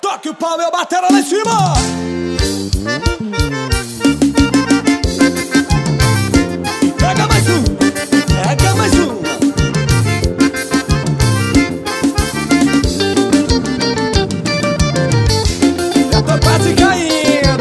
Toque o pau, eu bater lá em cima. Pega mais um, pega mais um. Eu tô quase caindo.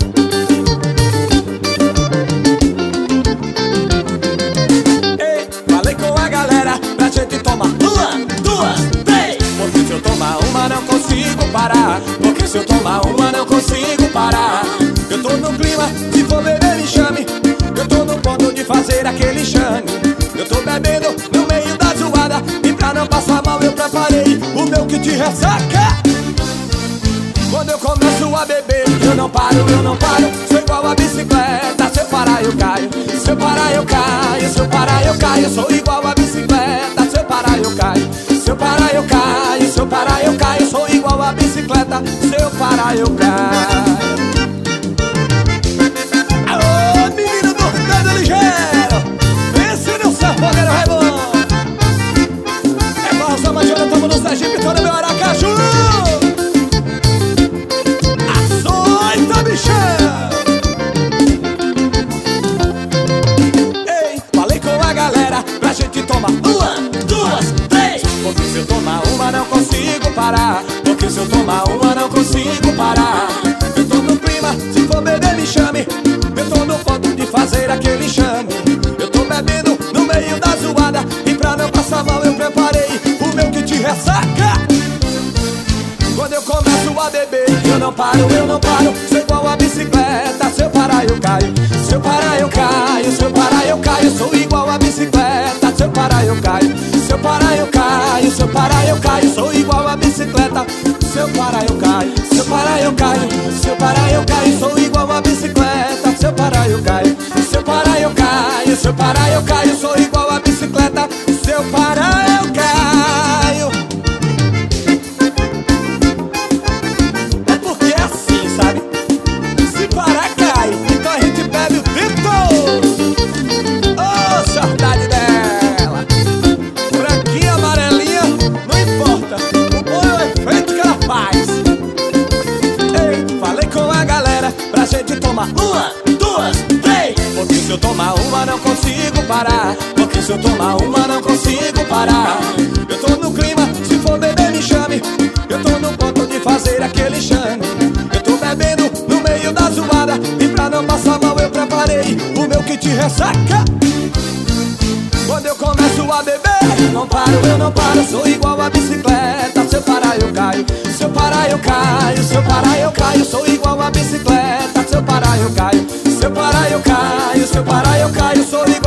Ei, falei com a galera pra gente tomar uma, duas, três. Porque se eu tomar uma não consigo parar. Porque se eu tomar uma não consigo parar. Eu tô no clima, se for beber me chame. Eu tô no ponto de fazer aquele chame. Eu tô bebendo no meio da zoada. E pra não passar mal eu preparei o meu kit ressaca. Quando eu começo a beber, eu não paro, eu não paro. Sou igual a bicicleta, se eu parar eu caio. Se eu parar eu caio, se eu parar eu caio. Sou igual a bicicleta, se eu parar eu caio. Se eu parar eu caio, se eu parar eu caio. Sou igual a bicicleta, se eu parar eu caio. Alô, menino do dedo ligeiro, pense no seu fogueiro Raimundo. É falsa, mas eu tamo no Sergipe, tô no meu Aracaju. Açoita, bichão. Ei, falei com a galera pra gente tomar uma, duas, três. Porque se eu tomar uma não consigo parar. Porque se eu tomar uma não consigo parar. Eu tô no clima, se for beber me chame. Eu tô no ponto de fazer aquele chame. Eu tô bebendo no meio da zoada. E pra não passar mal eu preparei o meu kit ressaca. Quando eu começo a beber, eu não paro, eu não paro. Sou igual a bicicleta, se eu parar eu caio. Se eu parar eu caio, se eu parar eu caio. Sou igual a bicicleta, se eu parar eu caio. Se eu parar eu caio, se eu parar eu caio. Sou igual a bicicleta, se eu parar eu caio. Se eu parar eu caio, se eu parar eu caio. Sou igual a bicicleta, se eu parar eu caio. Se eu parar eu caio, se eu parar eu caio. Sou igual a bicicleta, se eu parar eu caio. É porque é assim, sabe? Se parar cai, então a gente bebe o tempo todo. Oh, saudade dela. Branquinha, amarelinha, não importa. O bom é o efeito que ela faz. Ei, falei com a galera pra gente tomar uma, duas, três. Porque se eu tomar uma não consigo parar. Porque se eu tomar uma não consigo parar. Eu tô no clima, se for beber me chame. Eu tô no ponto de fazer aquele chame. Eu tô bebendo no meio da zoada. E pra não passar mal eu preparei o meu kit ressaca. Quando eu começo a beber, eu não paro, eu não paro. Sou igual a bicicleta, se eu parar eu caio. Se eu parar eu caio, se eu parar eu caio. Sou igual a bicicleta, se eu parar eu caio. Se eu parar eu caio, se eu parar eu caio. Sou igual